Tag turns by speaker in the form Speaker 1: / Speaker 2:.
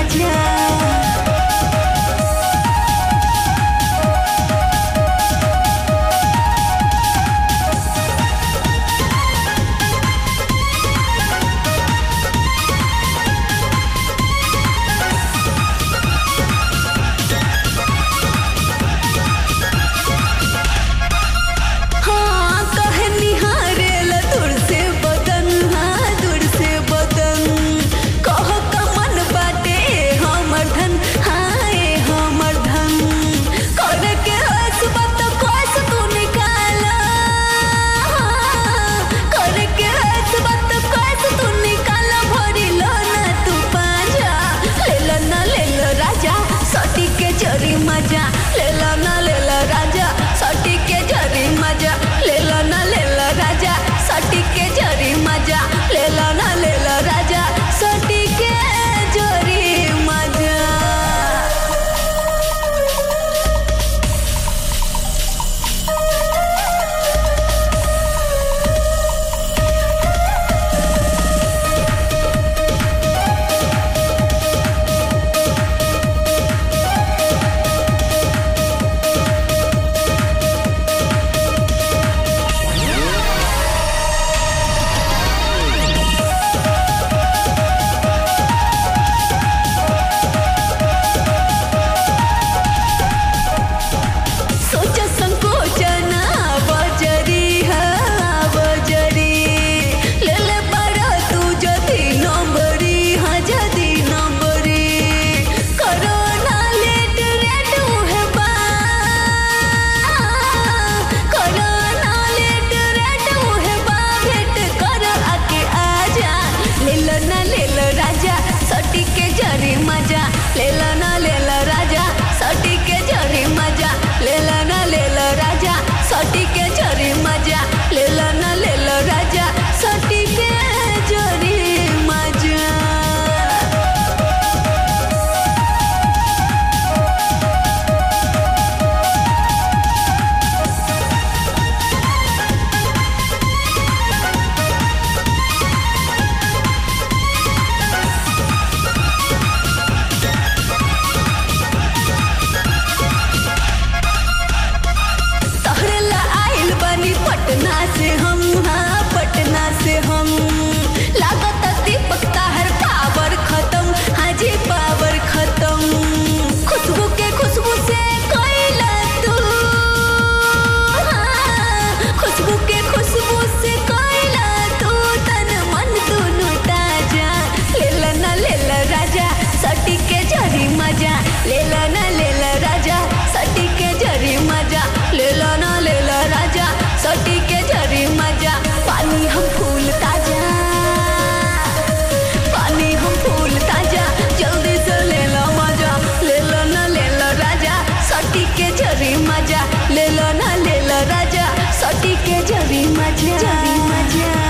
Speaker 1: मजा। मजा लेला ना लेला राजा सटी के जरी मजा लेला ना लेला राजा सटी के जरी मजा लेला ना लेला राजा सटी के जरी मजा। लेला ना लेला राजा सटी के जरी मजा लेला ना लेला राजा सटी के जरी मजा लेला ना लेला राजा सटी के जरी मजा। पटना से हम हाँ पटना से हम लागत दीपक ताहर पावर खत्म हाँ जी पावर खत्म। खुशबू के खुशबू से कोयला तू हाँ खुशबू के खुशबू से कोयला तू तन मन दोनों ताजा लेला ना लेला राजा सटी के जरी मजा लेला ना लेला राजा सटी के जरी मजा लेला ना लेला राजा सटी के जरी मजा। पानी हम फूल ताजा पानी हम फूल ताजा जल्दी से ले लो मजा लेला ना लेला राजा सटी के जरी मजा लेला ना लेला राजा सटी के जरी मजा जरी मजा।